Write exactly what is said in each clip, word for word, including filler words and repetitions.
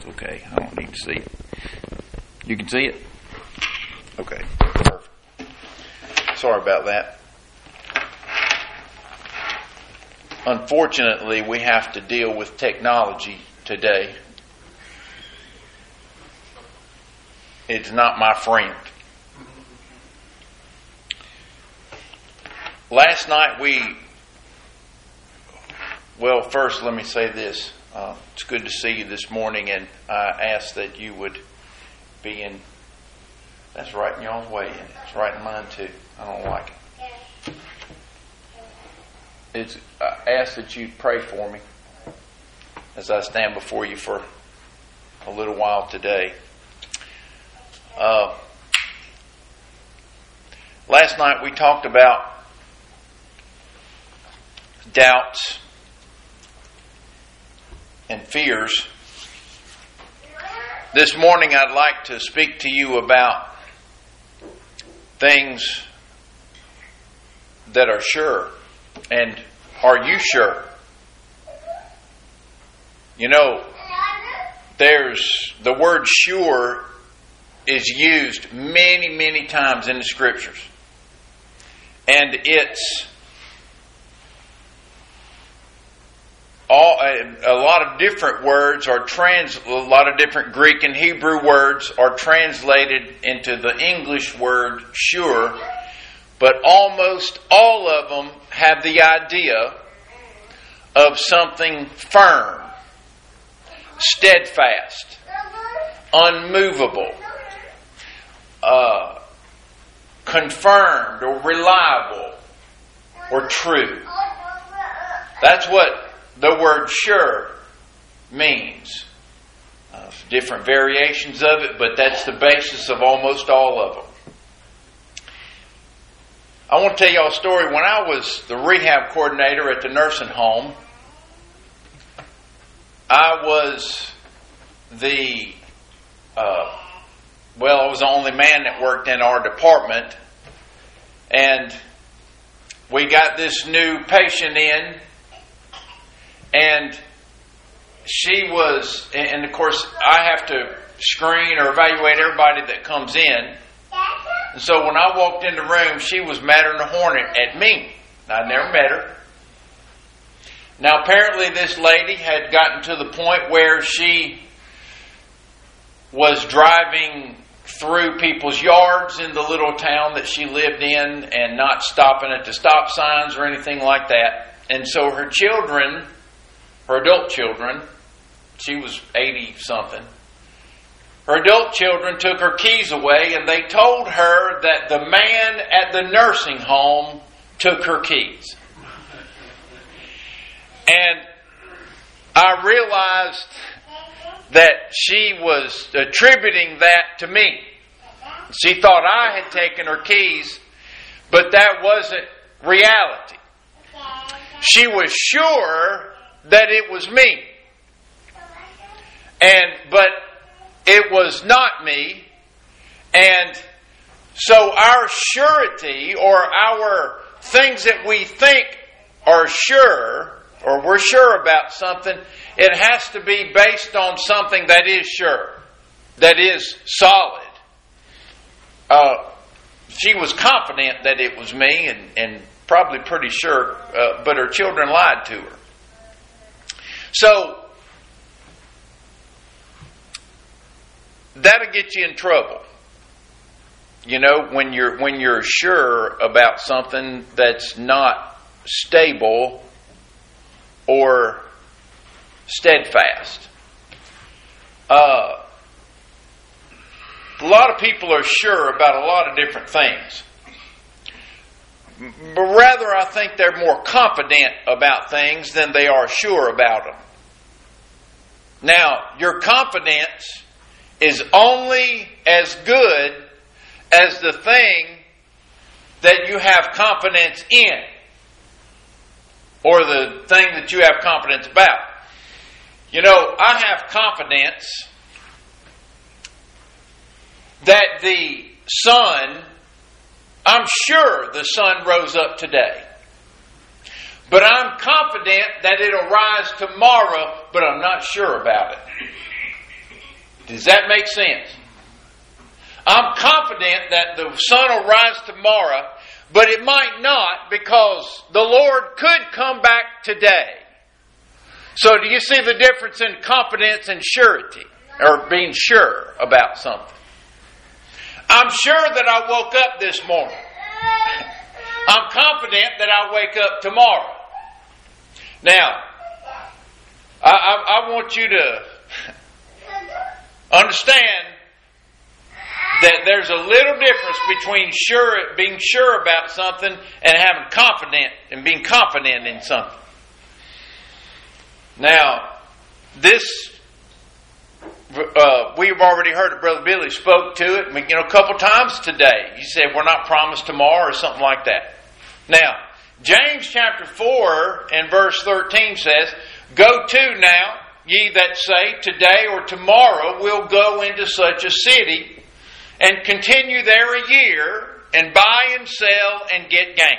that's okay. I don't need to see it. You can see it? Okay, perfect. Sorry about that. Unfortunately, we have to deal with technology today. It's not my friend. Last night we, well, first let me say this. Uh, it's good to see you this morning, and I ask that you would be in, that's right in y'all's way, and it's right in mine too. I don't like it. It's, I ask that you pray for me as I stand before you for a little while today. Uh, last night we talked about doubts and fears. This morning I'd like to speak to you about things that are sure. And are you sure? You know, there's the word sure is used many, many times in the Scriptures. And it's all a, a lot of different words are trans a lot of different Greek and Hebrew words are translated into the English word sure. But almost all of them have the idea of something firm, steadfast, unmovable, uh, confirmed or reliable or true. That's what the word sure means. Uh, different variations of it, but that's the basis of almost all of them. I want to tell y'all a story. When I was the rehab coordinator at the nursing home, I was the, uh, well, I was the only man that worked in our department. And we got this new patient in, and she was, and of course I have to screen or evaluate everybody that comes in. And so when I walked in the room, she was madder than a hornet at me. I never met her. Now apparently this lady had gotten to the point where she was driving through people's yards in the little town that she lived in and not stopping at the stop signs or anything like that. And so her children, her adult children, she was eighty something, her adult children took her keys away, and they told her that the man at the nursing home took her keys. And I realized that she was attributing that to me. She thought I had taken her keys, but that wasn't reality. She was sure that it was me. And, but it was not me. And so our surety, or our things that we think are sure, or we're sure about something, it has to be based on something that is sure, that is solid. Uh, she was confident that it was me, and, and probably pretty sure, uh, but her children lied to her. So, that'll get you in trouble. You know, when you're when you're sure about something that's not stable or steadfast. Uh, a lot of people are sure about a lot of different things. But rather, I think they're more confident about things than they are sure about them. Now, your confidence is only as good as the thing that you have confidence in, or the thing that you have confidence about. You know, I have confidence that the sun, I'm sure the sun rose up today. But I'm confident that it'll rise tomorrow, but I'm not sure about it. Does that make sense? I'm confident that the sun will rise tomorrow, but it might not, because the Lord could come back today. So do you see the difference in confidence and surety, or being sure about something? I'm sure that I woke up this morning. I'm confident that I'll wake up tomorrow. Now, I, I, I want you to understand that there's a little difference between sure, being sure about something and having confident and being confident in something. Now, this uh, we've already heard it. Brother Billy spoke to it, you know, a couple times today. He said we're not promised tomorrow or something like that. Now, James chapter four and verse thirteen says, "Go to now, ye that say, today or tomorrow we'll go into such a city, and continue there a year, and buy and sell and get gain."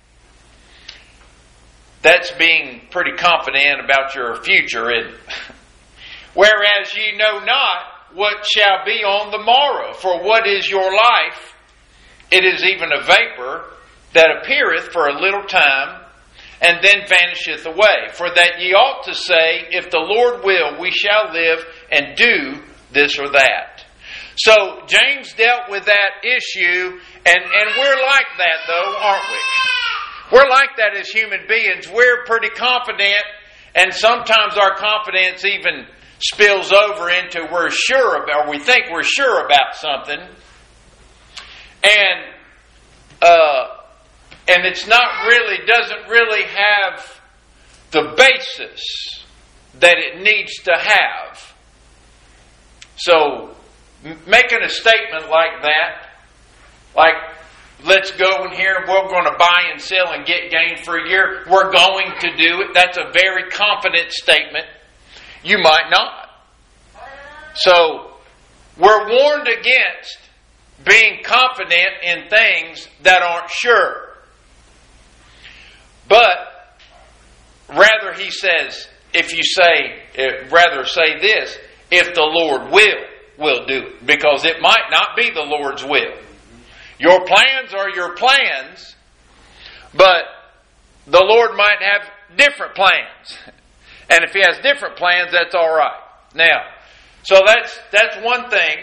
That's being pretty confident about your future, isn't it? "Whereas ye know not what shall be on the morrow. For what is your life? It is even a vapor that appeareth for a little time, and then vanisheth away. For that ye ought to say, If the Lord will, we shall live and do this or that." So James dealt with that issue, and, and we're like that though, aren't we? We're like that as human beings. We're pretty confident, and sometimes our confidence even spills over into we're sure about, or we think we're sure about something, and uh, and it's not really, doesn't really have the basis that it needs to have. So making a statement like that, like, let's go in here and we're going to buy and sell and get gain for a year, we're going to do it, that's a very confident statement. You might not. So, we're warned against being confident in things that aren't sure. But, rather he says, if you say, rather say this, if the Lord will, will do it. Because it might not be the Lord's will. Your plans are your plans, but the Lord might have different plans. And if He has different plans, that's all right. Now, so that's that's one thing,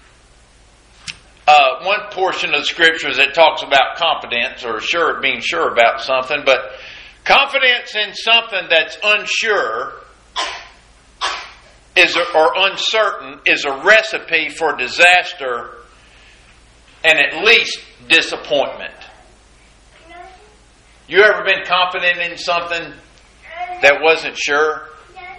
uh, one portion of the Scriptures that talks about confidence or sure, being sure about something. But confidence in something that's unsure is a, or uncertain is a recipe for disaster and at least disappointment. You ever been confident in something that wasn't sure?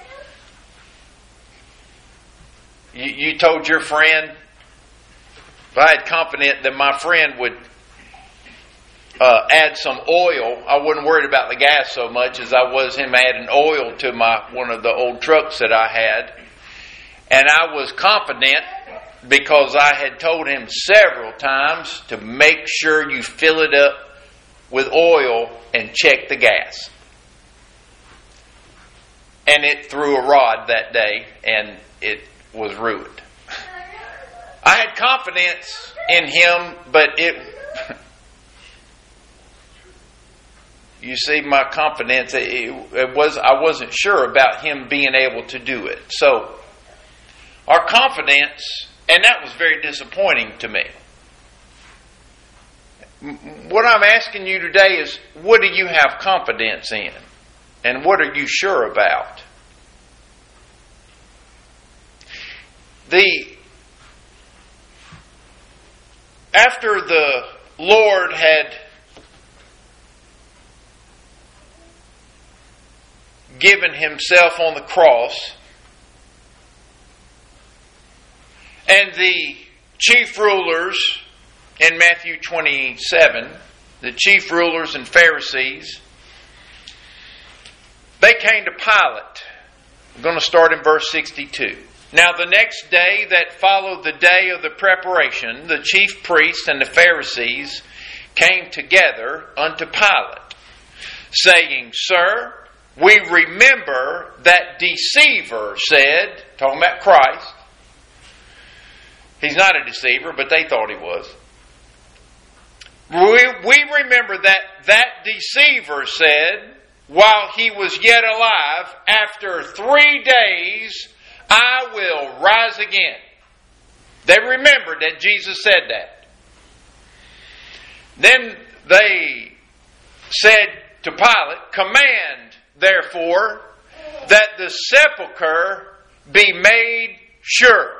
You, you told your friend, if I had confidence that my friend would uh, add some oil, I wasn't worried about the gas so much as I was him adding oil to my one of the old trucks that I had. And I was confident because I had told him several times to make sure you fill it up with oil and check the gas. And it threw a rod that day, and it was ruined. I had confidence in him, but it... you see, my confidence, it, it was I wasn't sure about him being able to do it. So, our confidence... and that was very disappointing to me. What I'm asking you today is, what do you have confidence in? And what are you sure about? The after the Lord had given Himself on the cross, and the chief rulers in Matthew twenty-seven, the chief rulers and Pharisees, they came to Pilate. I'm going to start in verse sixty-two. "Now the next day that followed the day of the preparation, the chief priests and the Pharisees came together unto Pilate, saying, Sir, we remember that deceiver said," talking about Christ, He's not a deceiver, but they thought he was. We, we remember that that deceiver said, while he was yet alive, after three days, I will rise again. They remembered that Jesus said that. Then they said to Pilate, command, therefore, that the sepulchre be made sure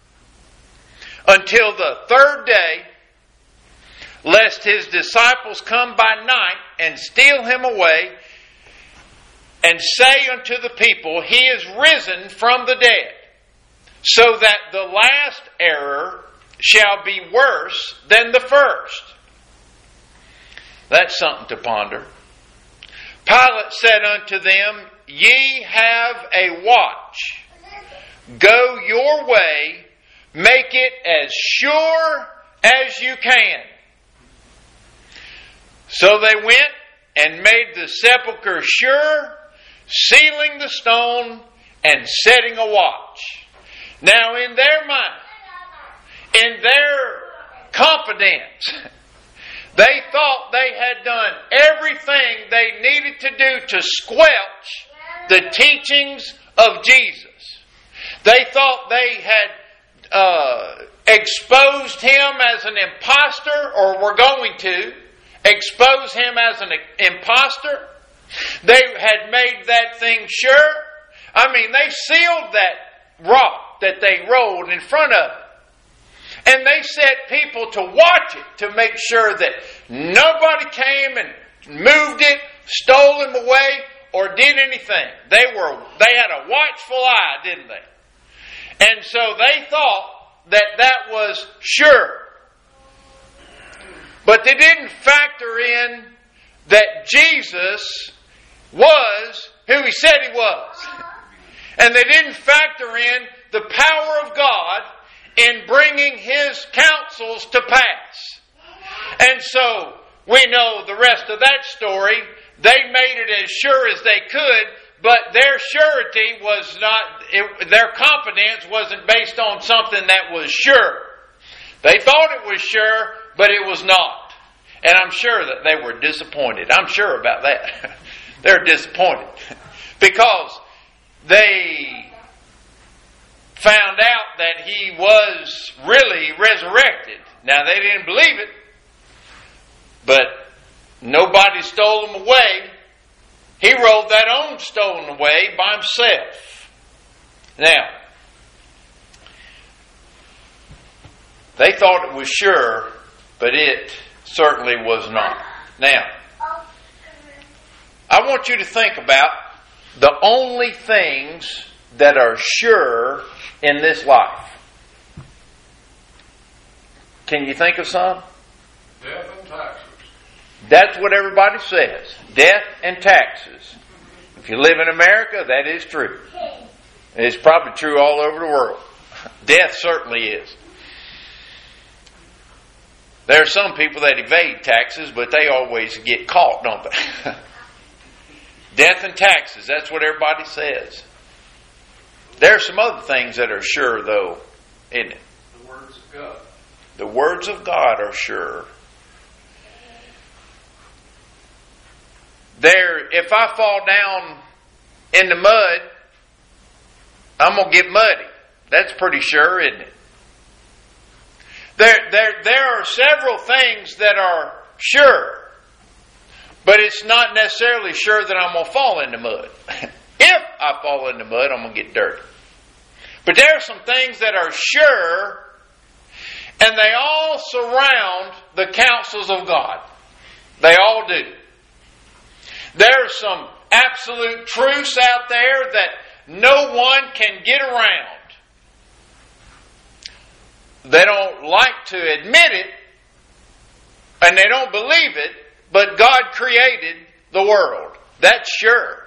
until the third day, lest his disciples come by night and steal him away, and say unto the people, he is risen from the dead, so that the last error shall be worse than the first. That's something to ponder. Pilate said unto them, ye have a watch. Go your way, make it as sure as you can. So they went and made the sepulchre sure, sealing the stone and setting a watch. Now in their mind, in their confidence, they thought they had done everything they needed to do to squelch the teachings of Jesus. They thought they had uh, exposed him as an imposter, or were going to expose him as an imposter. They had made that thing sure. I mean, they sealed that rock that they rolled in front of it. And they set people to watch it to make sure that nobody came and moved it, stole him away, or did anything. They were they had a watchful eye, didn't they? And so they thought that that was sure. But they didn't factor in that Jesus was who he said he was. And they didn't factor in the power of God in bringing his counsels to pass. And so we know the rest of that story. They made it as sure as they could, but their surety was not, it, their confidence wasn't based on something that was sure. They thought it was sure, but it was not. And I'm sure that they were disappointed. I'm sure about that. They're disappointed because they found out that he was really resurrected. Now, they didn't believe it, but nobody stole him away. He rolled that own stolen away by himself. Now, they thought it was sure, but it certainly was not. Now, I want you to think about the only things that are sure in this life. Can you think of some? Death and taxes. That's what everybody says. Death and taxes. If you live in America, that is true. It's probably true all over the world. Death certainly is. There are some people that evade taxes, but they always get caught, don't they? Death and taxes, that's what everybody says. There are some other things that are sure, though, isn't it? The words of God. The words of God are sure. There, if I fall down in the mud, I'm going to get muddy. That's pretty sure, isn't it? There, there, there are several things that are sure, but it's not necessarily sure that I'm going to fall in the mud. If I fall in the mud, I'm going to get dirty. But there are some things that are sure, and they all surround the counsels of God. They all do. There are some absolute truths out there that no one can get around. They don't like to admit it, and they don't believe it, but God created the world. That's sure.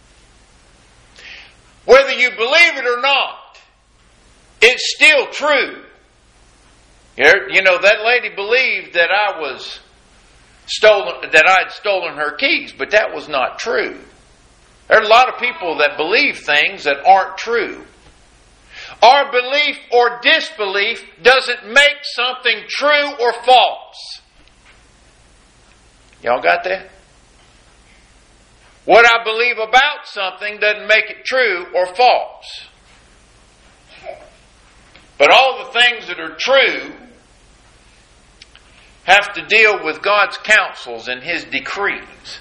Whether you believe it or not, it's still true. You know, that lady believed that I was stolen, that I had stolen her keys, but that was not true. There are a lot of people that believe things that aren't true. Our belief or disbelief doesn't make something true or false. Y'all got that? What I believe about something doesn't make it true or false. But all the things that are true have to deal with God's counsels and His decrees.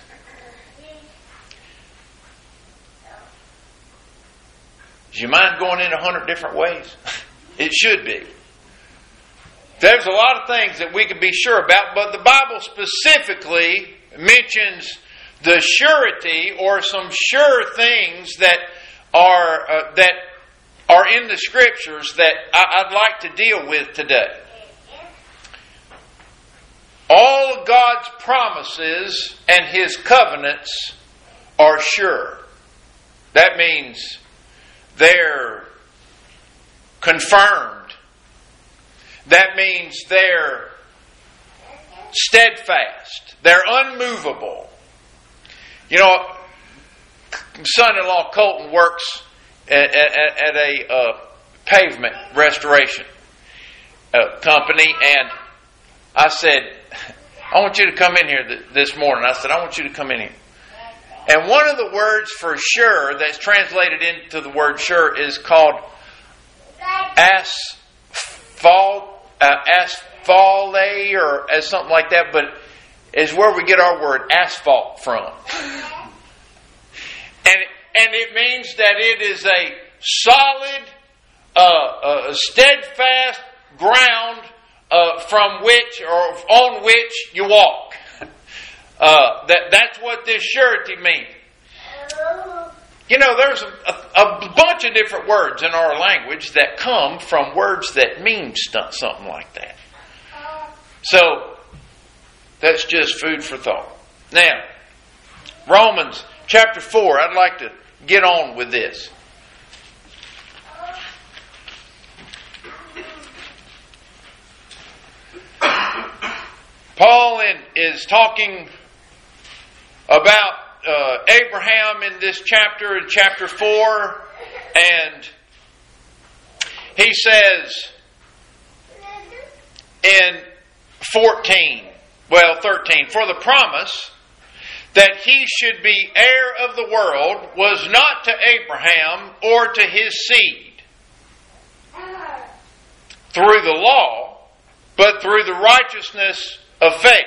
Does your mind going in a hundred different ways? It should be. There's a lot of things that we can be sure about, but the Bible specifically mentions the surety or some sure things that are uh, that are in the Scriptures that I, I'd like to deal with today. All of God's promises and His covenants are sure. That means they're confirmed. That means they're steadfast. They're unmovable. You know, son-in-law Colton works at, at, at a uh, pavement restoration uh, company, and I said, I want you to come in here th- this morning. I said, I want you to come in here. And one of the words for sure that's translated into the word sure is called asphalt, uh, asphalt, or as something like that, but is where we get our word asphalt from. And it, and it means that it is a solid, uh, uh, steadfast ground uh, from which or on which you walk. Uh, that that's what this surety means. You know, there's a, a, a bunch of different words in our language that come from words that mean st- something like that. So, that's just food for thought. Now, Romans chapter four, I'd like to get on with this. Paul in, is talking about uh, Abraham in this chapter, in chapter four, and he says in fourteen, well, thirteen, for the promise that he should be heir of the world was not to Abraham or to his seed through the law, but through the righteousness of faith.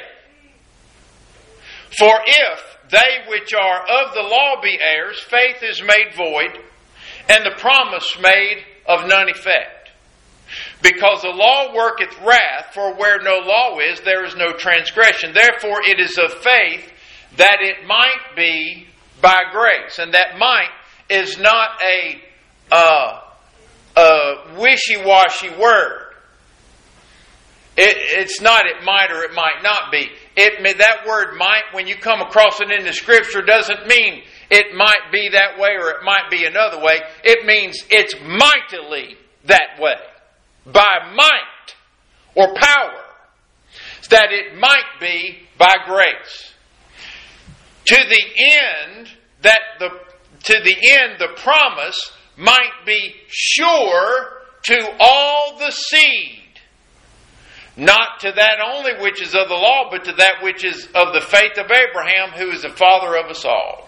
For if they which are of the law be heirs, faith is made void, and the promise made of none effect. Because the law worketh wrath, for where no law is, there is no transgression. Therefore it is of faith, that it might be by grace. And that might is not a, uh, a wishy-washy word. It, it's not it might or it might not be. It, that word might, when you come across it in the Scripture, doesn't mean it might be that way or it might be another way. It means it's mightily that way. By might or power. That it might be by grace. To the end that the to the end the promise might be sure to all the seed. Not to that only which is of the law, but to that which is of the faith of Abraham, who is the father of us all.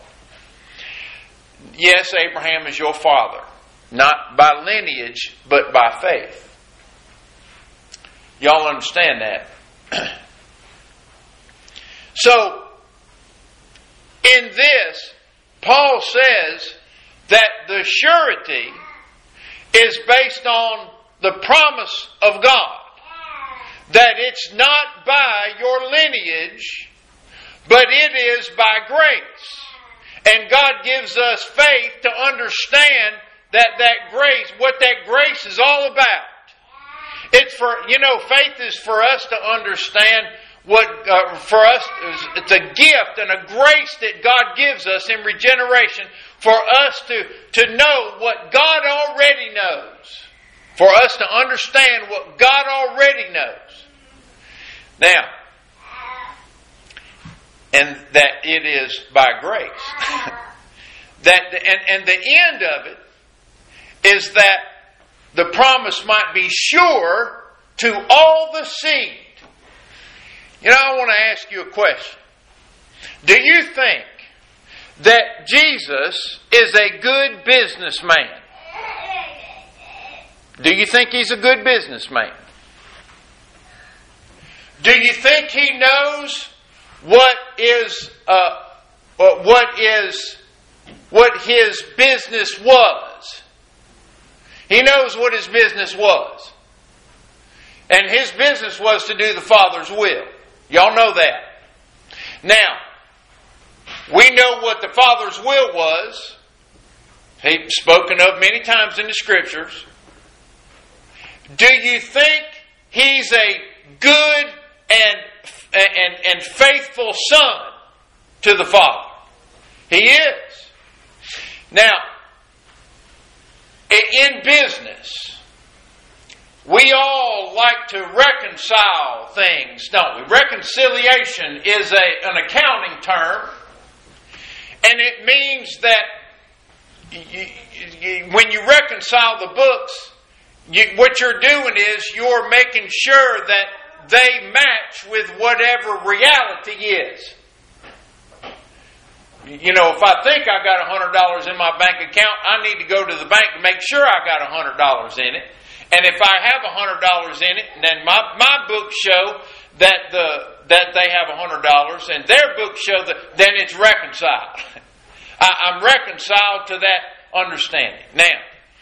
Yes, Abraham is your father. Not by lineage, but by faith. Y'all understand that? So, in this, Paul says that the surety is based on the promise of God. That it's not by your lineage, but it is by grace. And God gives us faith to understand that that grace, what that grace is all about. It's for, you know, faith is for us to understand what, uh, for us, it's a gift and a grace that God gives us in regeneration for us to, to know what God already knows. For us to understand what God already knows. Now, and that it is by grace. that and, and the end of it is that the promise might be sure to all the seed. You know, I want to ask you a question. Do you think that Jesus is a good businessman? Do you think He's a good businessman? Do you think He knows what is uh, what is what His business was? He knows what His business was. And His business was to do the Father's will. Y'all know that. Now, we know what the Father's will was. He's spoken of many times in the Scriptures. Do you think He's a good and, and, and faithful Son to the Father? He is. Now, in business, we all like to reconcile things, don't we? Reconciliation is a, an accounting term, and it means that you, you, when you reconcile the books, you, what you're doing is you're making sure that they match with whatever reality is. You know, if I think I got one hundred dollars in my bank account, I need to go to the bank to make sure I got one hundred dollars in it. And if I have one hundred dollars in it, then my, my books show that the that they have one hundred dollars, and their books show that, then it's reconciled. I, I'm reconciled to that understanding. Now,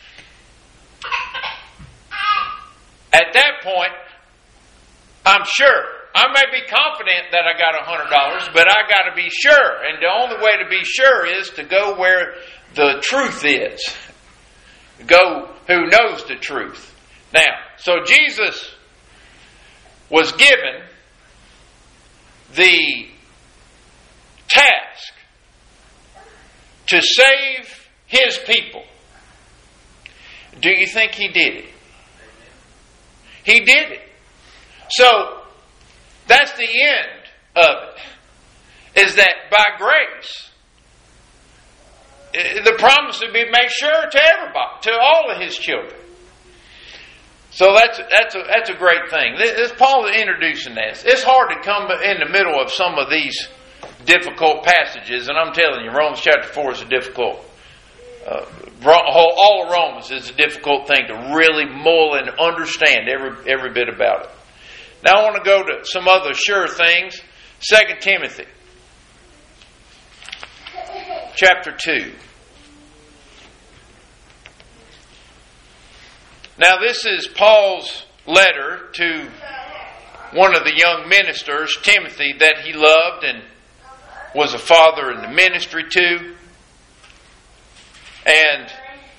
at that point, I'm sure. I may be confident that I got one hundred dollars, but I got to be sure. And the only way to be sure is to go where the truth is. Go who knows the truth. Now, so Jesus was given the task to save His people. Do you think He did it? He did it. So, that's the end of it. Is that by grace, the promise would be made sure to everybody, to all of His children. So that's that's a, that's a great thing. This, Paul is introducing this. It's hard to come in the middle of some of these difficult passages, and I'm telling you, Romans chapter four is a difficult. Uh, all of Romans is a difficult thing to really mull and understand every every bit about it. Now I want to go to some other sure things. Second Timothy chapter two. Now this is Paul's letter to one of the young ministers, Timothy, that he loved and was a father in the ministry to. And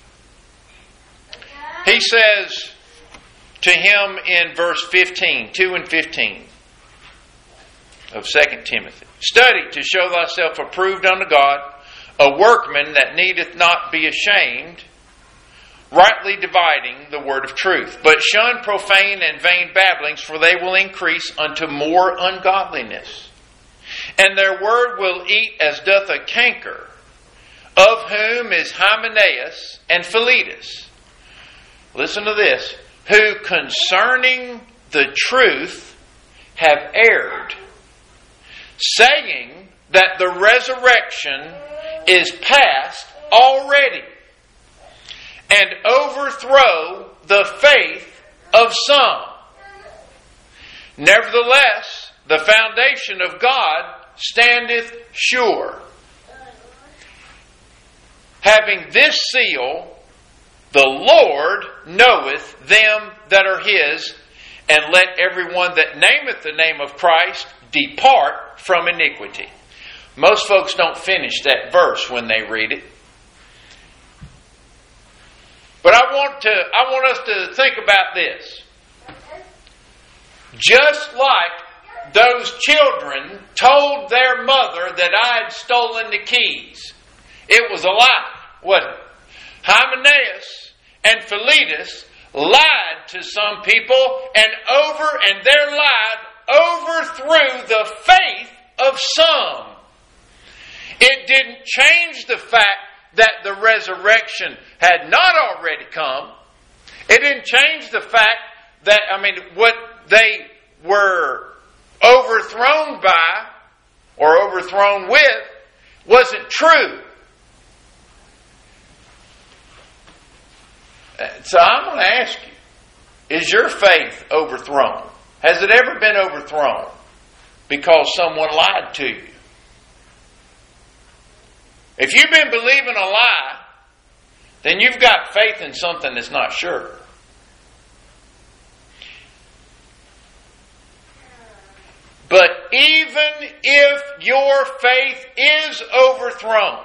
he says to him in verse fifteen, two and fifteen of Second Timothy, "Study to show thyself approved unto God, a workman that needeth not be ashamed, rightly dividing the word of truth. But shun profane and vain babblings, for they will increase unto more ungodliness. And their word will eat as doth a canker, of whom is Hymenaeus and Philetus." Listen to this. "Who concerning the truth have erred, saying that the resurrection is past already, and overthrow the faith of some. Nevertheless, the foundation of God standeth sure, having this seal, the Lord knoweth them that are His, and let everyone that nameth the name of Christ depart from iniquity." Most folks don't finish that verse when they read it. But I want to I want us to think about this. Just like those children told their mother that I had stolen the keys. It was a lie, wasn't it? Hymenaeus and Philetus lied to some people, and over and their lie overthrew the faith of some. It didn't change the fact that the resurrection had not already come. It didn't change the fact that, I mean, what they were overthrown by or overthrown with wasn't true. So I'm going to ask you, is your faith overthrown? Has it ever been overthrown because someone lied to you? If you've been believing a lie, then you've got faith in something that's not sure. But even if your faith is overthrown,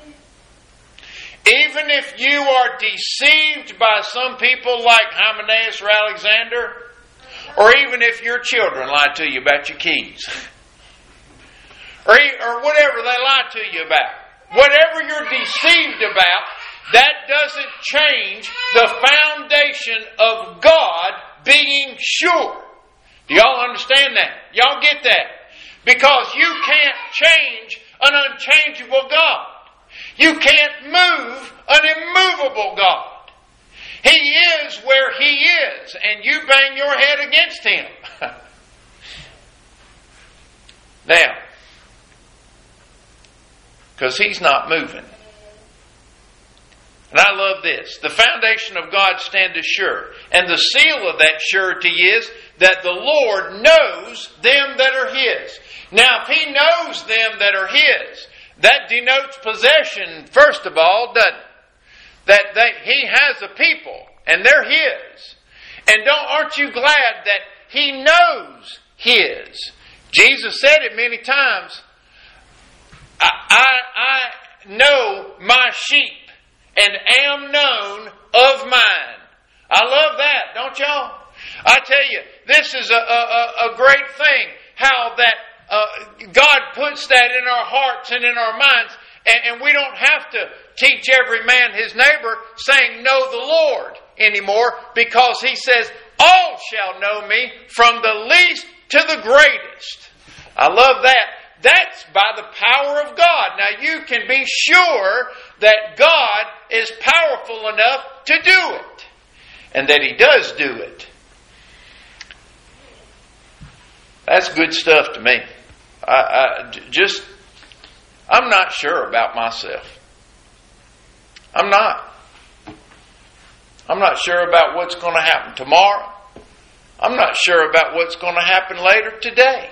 even if you are deceived by some people like Hymenaeus or Alexander, or even if your children lie to you about your keys, or, or whatever they lie to you about, whatever you're deceived about, that doesn't change the foundation of God being sure. Do y'all understand that? Y'all get that? Because you can't change an unchangeable God. You can't move an immovable God. He is where He is, and you bang your head against Him. Now, because He's not moving. And I love this. The foundation of God standeth sure. And the seal of that surety is that the Lord knows them that are His. Now, if He knows them that are His, that denotes possession, first of all, doesn't it? That, that He has a people, and they're His. And don't, aren't you glad that He knows His? Jesus said it many times. I, I, I know my sheep and am known of mine. I love that, don't y'all? I tell you, this is a, a, a great thing, how that uh, God puts that in our hearts and in our minds, and, and we don't have to teach every man his neighbor saying, know the Lord anymore, because He says, all shall know me from the least to the greatest. I love that. That's by the power of God. Now you can be sure that God is powerful enough to do it. And that He does do it. That's good stuff to me. I, I just, I'm not sure about myself. I'm not. I'm not sure about what's going to happen tomorrow. I'm not sure about what's going to happen later today.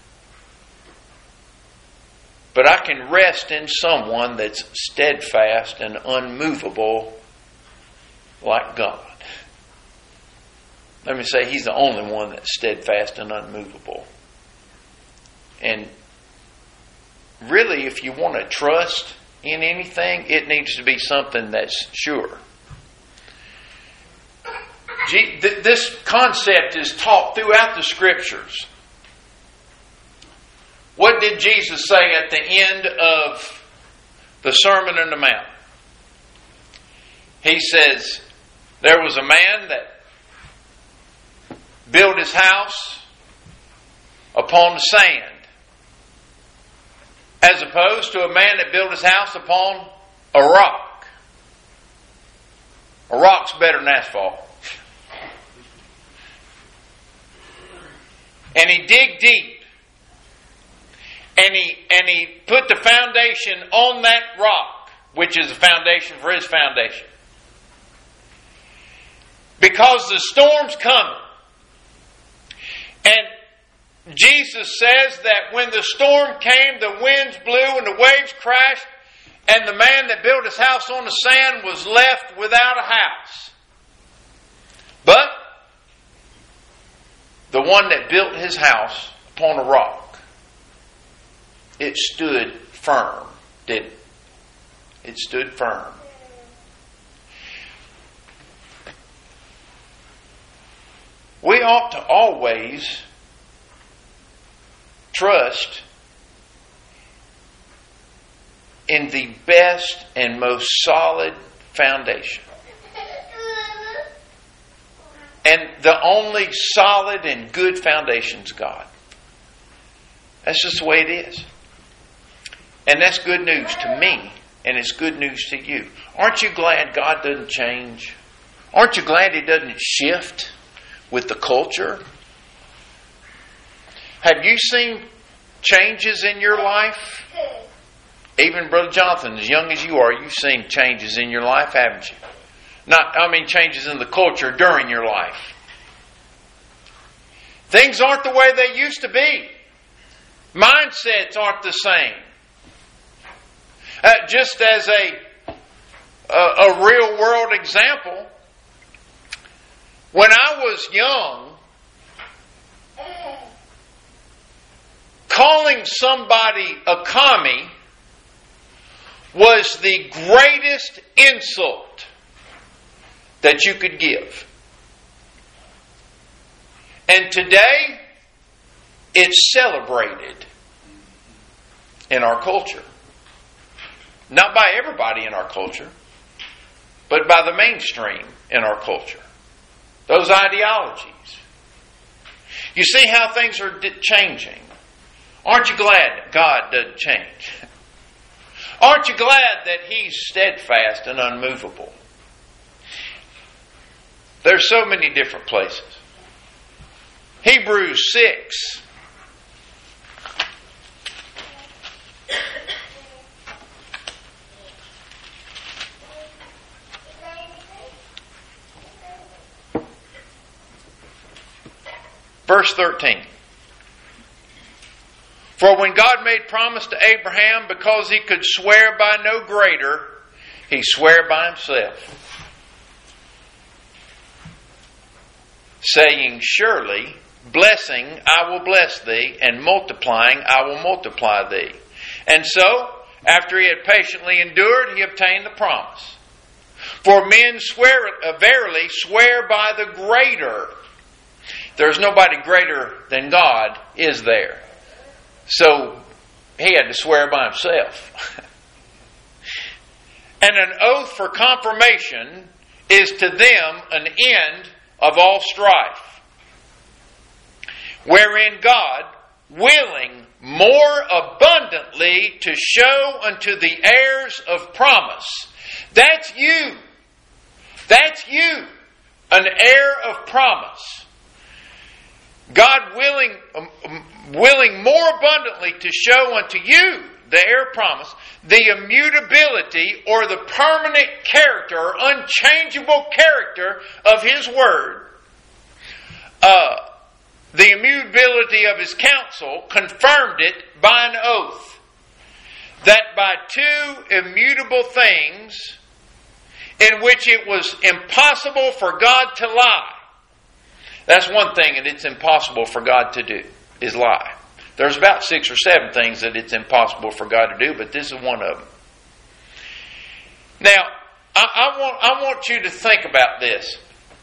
But I can rest in someone that's steadfast and unmovable like God. Let me say, He's the only one that's steadfast and unmovable. And really, if you want to trust in anything, it needs to be something that's sure. This concept is taught throughout the Scriptures. What did Jesus say at the end of the Sermon on the Mount? He says, there was a man that built his house upon the sand, as opposed to a man that built his house upon a rock. A rock's better than asphalt. And he digged deep. And he, and he put the foundation on that rock, which is the foundation for his foundation. Because the storm's coming. And Jesus says that when the storm came, the winds blew and the waves crashed, and the man that built his house on the sand was left without a house. But the one that built his house upon a rock, it stood firm, didn't it? It stood firm. We ought to always trust in the best and most solid foundation. And the only solid and good foundation is God. That's just the way it is. And that's good news to me, and it's good news to you. Aren't you glad God doesn't change? Aren't you glad it doesn't shift with the culture? Have you seen changes in your life? Even Brother Jonathan, as young as you are, you've seen changes in your life, haven't you? Not, I mean changes in the culture during your life. Things aren't the way they used to be. Mindsets aren't the same. Uh, just as a, a, a real world example, when I was young, calling somebody a commie was the greatest insult that you could give. And today, it's celebrated in our culture. Not by everybody in our culture, but by the mainstream in our culture. Those ideologies. You see how things are changing. Aren't you glad God doesn't change? Aren't you glad that He's steadfast and unmovable? There's so many different places. Hebrews six. Verse thirteen. For when God made promise to Abraham, because he could swear by no greater, he sware by himself, saying, surely, blessing I will bless thee, and multiplying I will multiply thee. And so, after he had patiently endured, he obtained the promise. For men swear, uh, verily swear by the greater. There's nobody greater than God, is there? So, he had to swear by himself. And an oath for confirmation is to them an end of all strife, wherein God, willing more abundantly to show unto the heirs of promise. That's you. That's you. An heir of promise. God willing, um, willing more abundantly to show unto you, the heir of promise, the immutability or the permanent character or unchangeable character of His Word, uh, the immutability of His counsel, confirmed it by an oath, that by two immutable things in which it was impossible for God to lie. That's one thing that it's impossible for God to do, is lie. There's about six or seven things that it's impossible for God to do, but this is one of them. Now, I, I want I want you to think about this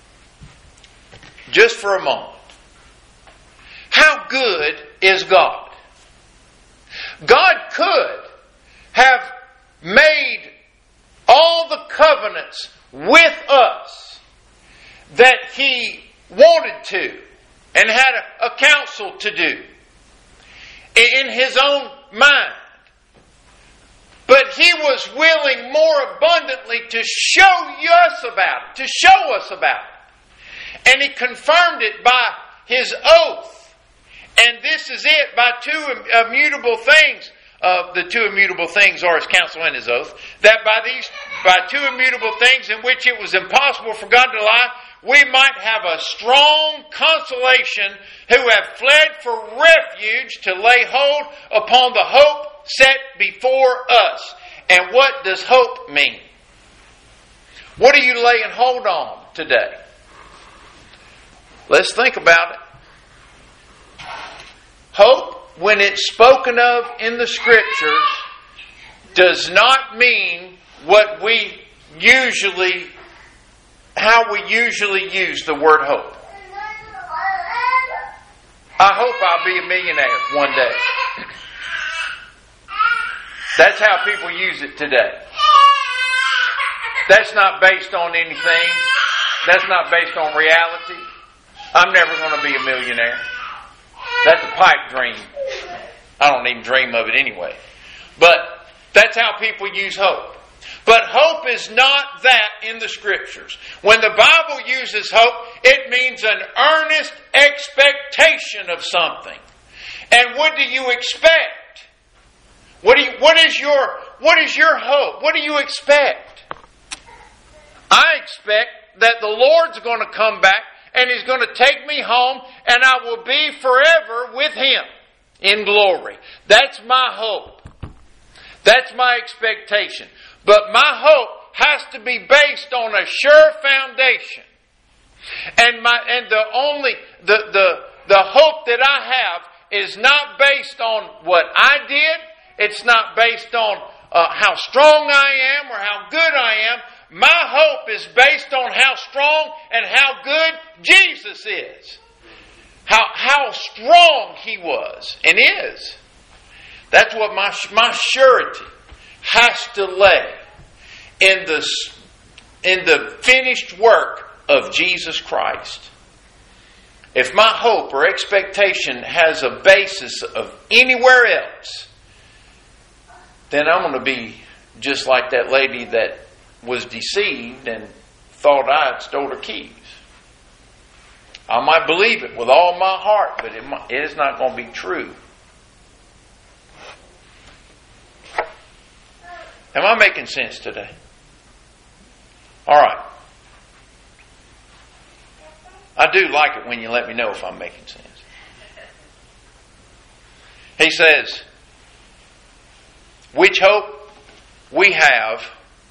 just for a moment. How good is God? God could have made all the covenants with us that He wanted to and had a, a counsel to do in His own mind. But He was willing more abundantly to show us about it, to show us about it. And He confirmed it by His oath. And this is it, by two immutable things. Uh, the two immutable things are His counsel and His oath. That by these, by two immutable things in which it was impossible for God to lie, we might have a strong consolation who have fled for refuge to lay hold upon the hope set before us. And what does hope mean? What are you laying hold on today? Let's think about it. Hope, when it's spoken of in the Scriptures, does not mean what we usually how we usually use the word hope. I hope I'll be a millionaire one day. That's how people use it today. That's not based on anything. That's not based on reality. I'm never going to be a millionaire. That's a pipe dream. I don't even dream of it anyway. But that's how people use hope. But hope is not that in the Scriptures. When the Bible uses hope, it means an earnest expectation of something. And what do you expect? What do you, what is your what is your hope? What do you expect? I expect that the Lord's going to come back and He's going to take me home and I will be forever with Him in glory. That's my hope. That's my expectation. But my hope has to be based on a sure foundation. And my and the only the the the hope that I have is not based on what I did. It's not based on uh, how strong I am or how good I am. My hope is based on how strong and how good Jesus is. How how strong He was and is. That's what my my surety has to lay in the in the finished work of Jesus Christ. If my hope or expectation has a basis of anywhere else, then I'm going to be just like that lady that was deceived and thought I had stole her keys. I might believe it with all my heart, but it, might, it is not going to be true. Am I making sense today? All right. I do like it when you let me know if I'm making sense. He says, which hope we have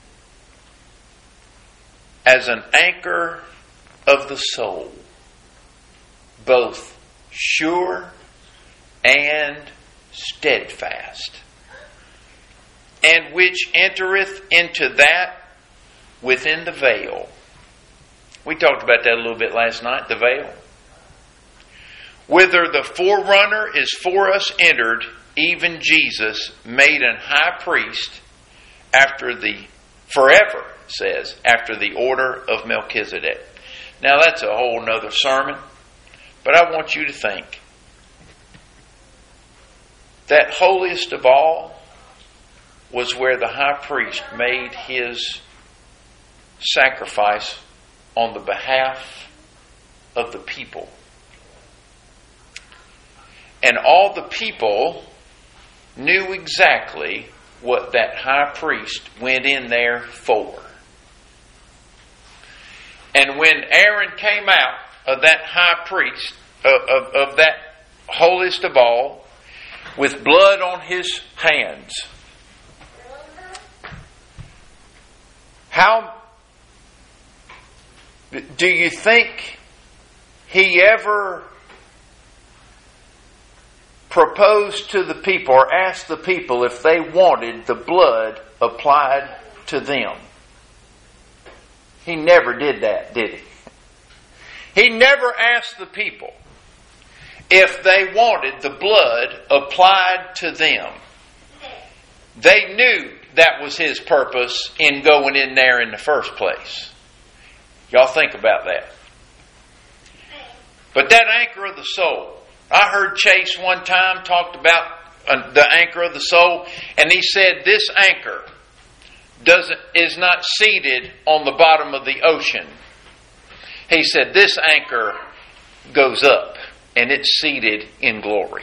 as an anchor of the soul, both sure and steadfast, and which entereth into that within the veil. We talked about that a little bit last night, the veil. Whither the forerunner is for us entered, even Jesus, made an high priest after the, forever, says, after the order of Melchizedek. Now that's a whole nother sermon, but I want you to think that holiest of all was where the high priest made his sacrifice on the behalf of the people. And all the people knew exactly what that high priest went in there for. And when Aaron came out of that high priest, of, of, of that holiest of all, with blood on his hands, how do you think he ever proposed to the people or asked the people if they wanted the blood applied to them? He never did that, did he? He never asked the people if they wanted the blood applied to them. They knew that was his purpose in going in there in the first place. Y'all think about that. But that anchor of the soul, I heard Chase one time talked about uh, the anchor of the soul, and he said this anchor doesn't is not seated on the bottom of the ocean. He said this anchor goes up, and it's seated in glory.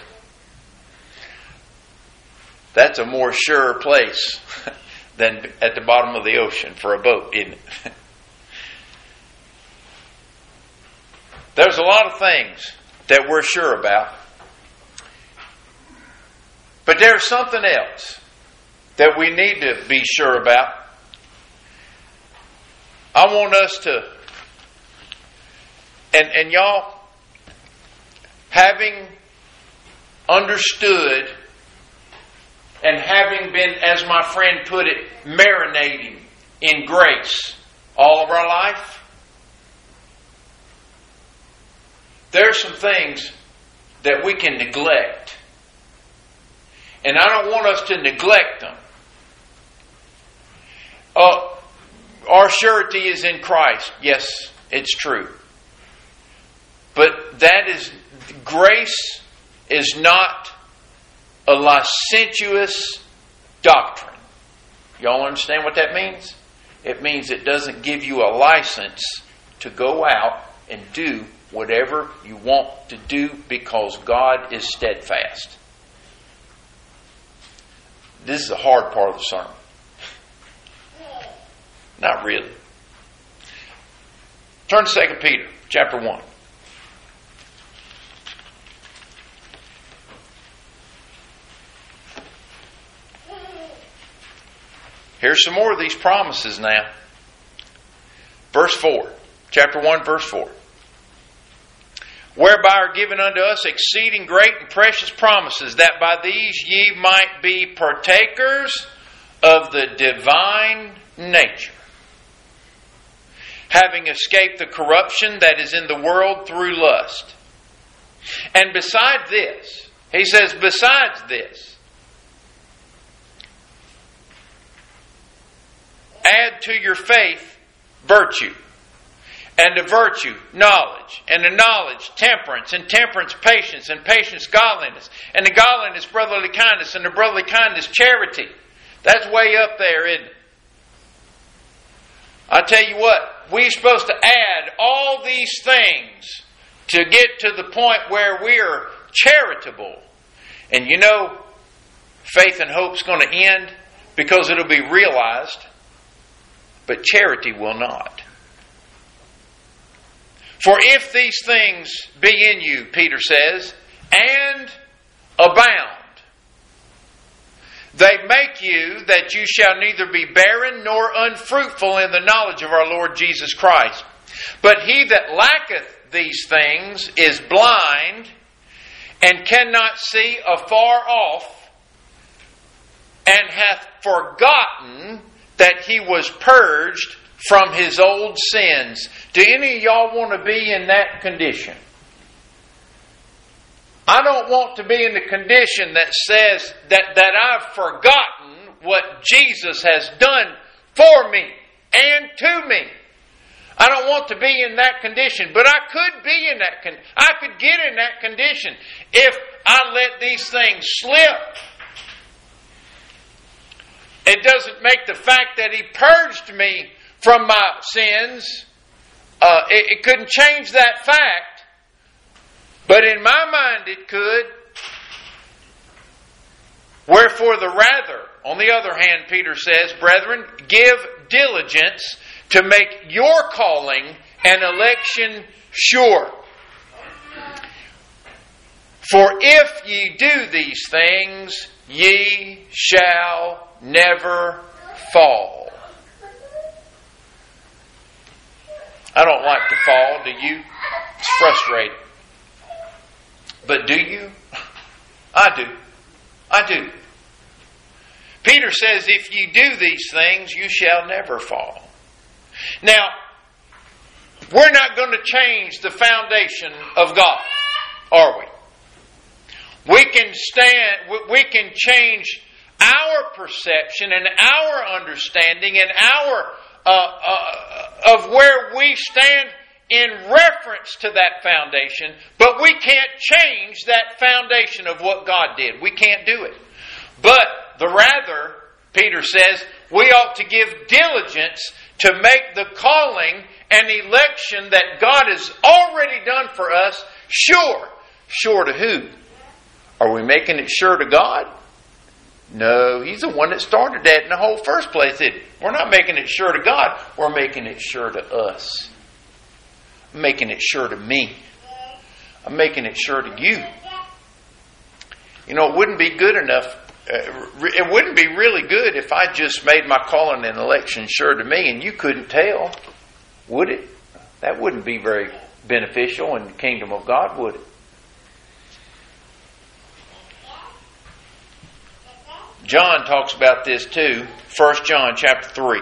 That's a more sure place than at the bottom of the ocean for a boat, isn't it? There's a lot of things that we're sure about. But there's something else that we need to be sure about. I want us to, and, and y'all, having understood and having been, as my friend put it, marinating in grace all of our life, there are some things that we can neglect. And I don't want us to neglect them. Uh, our surety is in Christ. Yes, it's true. But that is, grace is not a licentious doctrine. Y'all understand what that means? It means it doesn't give you a license to go out and do whatever you want to do because God is steadfast. This is the hard part of the sermon. Not really. Turn to Second Peter chapter one. Here's some more of these promises now. Verse four. Chapter one, verse four. Whereby are given unto us exceeding great and precious promises, that by these ye might be partakers of the divine nature, having escaped the corruption that is in the world through lust. And besides this, he says, besides this, add to your faith virtue, and to virtue knowledge, and to knowledge temperance, and temperance patience, and patience godliness, and to godliness brotherly kindness, and to brotherly kindness charity. That's way up there, isn't it? I tell you what, we're supposed to add all these things to get to the point where we're charitable. And you know, faith and hope's going to end because it'll be realized, but charity will not. For if these things be in you, Peter says, and abound, they make you that you shall neither be barren nor unfruitful in the knowledge of our Lord Jesus Christ. But he that lacketh these things is blind, and cannot see afar off, and hath forgotten that he was purged from his old sins. Do any of y'all want to be in that condition? I don't want to be in the condition that says that, that I've forgotten what Jesus has done for me and to me. I don't want to be in that condition, but I could be in that con- I could get in that condition if I let these things slip. It doesn't make the fact that he purged me from my sins, uh, it, it couldn't change that fact, but in my mind it could. Wherefore the rather, on the other hand, Peter says, brethren, give diligence to make your calling and election sure. For if ye do these things, ye shall never fall. I don't like to fall, do you? It's frustrating. But do you? I do. I do. Peter says, if you do these things, you shall never fall. Now, we're not going to change the foundation of God, are we? We can stand, we can change our perception and our understanding and our uh, uh, of where we stand in reference to that foundation, but we can't change that foundation of what God did. We can't do it. But the rather, Peter says, we ought to give diligence to make the calling and election that God has already done for us sure. Sure to who? Are we making it sure to God? No, He's the one that started that in the whole first place. We're not making it sure to God. We're making it sure to us. I'm making it sure to me. I'm making it sure to you. You know, it wouldn't be good enough. Uh, it wouldn't be really good if I just made my calling and election sure to me and you couldn't tell, would it? That wouldn't be very beneficial in the kingdom of God, would it? John talks about this too. First John chapter three.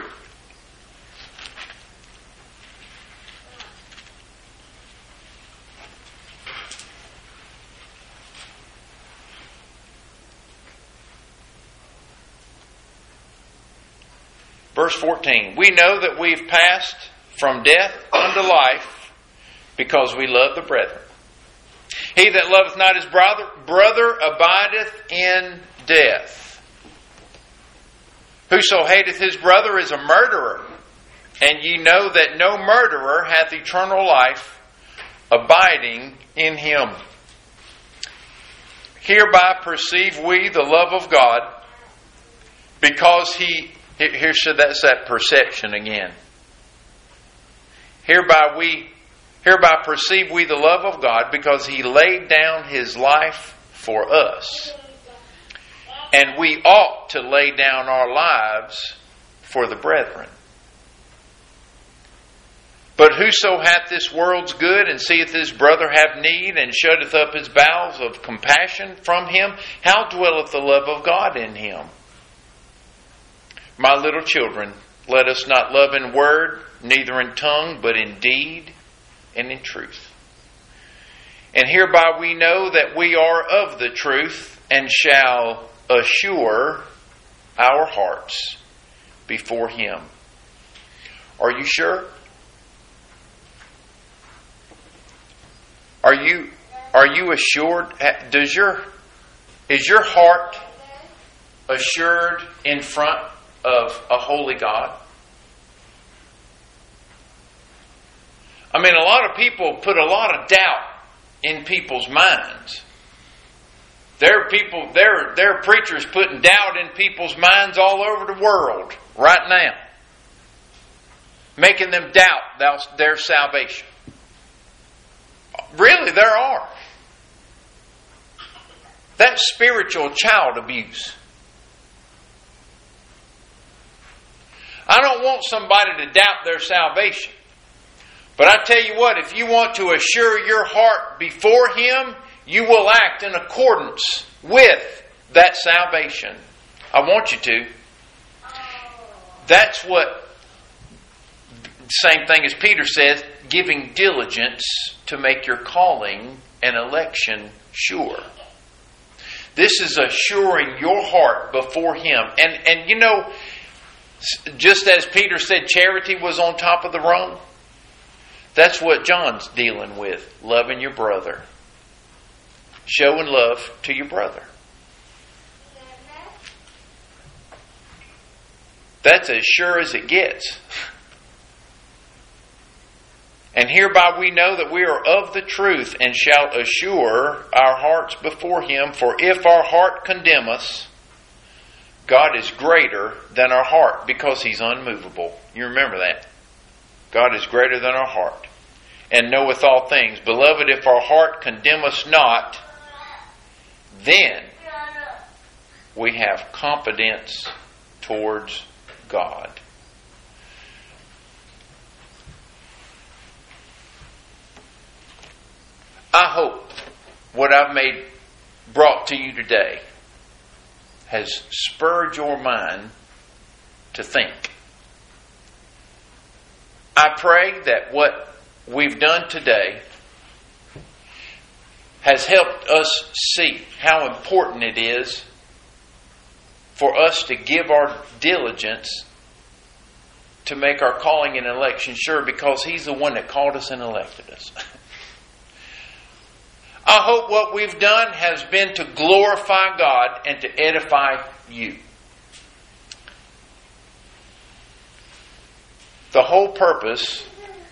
Verse fourteen. We know that we've passed from death unto life because we love the brethren. He that loveth not his brother, brother abideth in death. Whoso hateth his brother is a murderer. And ye know that no murderer hath eternal life abiding in him. Hereby perceive we the love of God, because He, here should that's that perception again. Hereby we, hereby perceive we the love of God, because He laid down His life for us. And we ought to lay down our lives for the brethren. But whoso hath this world's good, and seeth his brother have need, and shutteth up his bowels of compassion from him, how dwelleth the love of God in him? My little children, let us not love in word, neither in tongue, but in deed and in truth. And hereby we know that we are of the truth, and shall assure our hearts before Him. Are you sure? Are you are you assured? Does your is your heart assured in front of a holy God? I mean, a lot of people put a lot of doubt in people's minds. There are people, there, there are preachers putting doubt in people's minds all over the world right now, making them doubt their salvation. Really, there are. That's spiritual child abuse. I don't want somebody to doubt their salvation. But I tell you what, if you want to assure your heart before Him, you will act in accordance with that salvation. I want you to. That's what, same thing as Peter says, giving diligence to make your calling and election sure. This is assuring your heart before Him. And, and you know, just as Peter said charity was on top of the rung, that's what John's dealing with. Loving your brother. Showing love to your brother. That's as sure as it gets. And hereby we know that we are of the truth, and shall assure our hearts before Him. For if our heart condemn us, God is greater than our heart, because He's unmovable. You remember that. God is greater than our heart, and knoweth all things. Beloved, if our heart condemn us not, then we have confidence towards God. I hope what I've made brought to you today has spurred your mind to think. I pray that what we've done today has helped us see how important it is for us to give our diligence to make our calling and election sure, because He's the one that called us and elected us. I hope what we've done has been to glorify God and to edify you. The whole purpose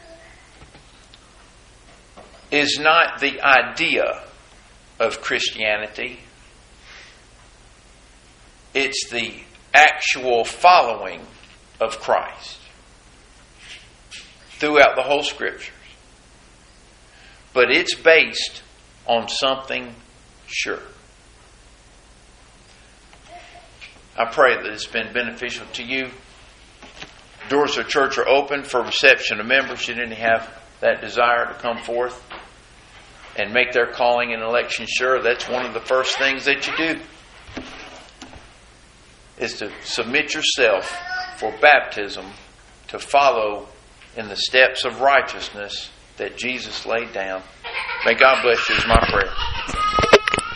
is not the idea of Christianity. It's the actual following of Christ throughout the whole Scriptures. But it's based on something sure. I pray that it's been beneficial to you. Doors of church are open for reception of members. Should any have that desire to come forth and make their calling and election sure, that's one of the first things that you do, is to submit yourself for baptism to follow in the steps of righteousness that Jesus laid down. May God bless you is my prayer.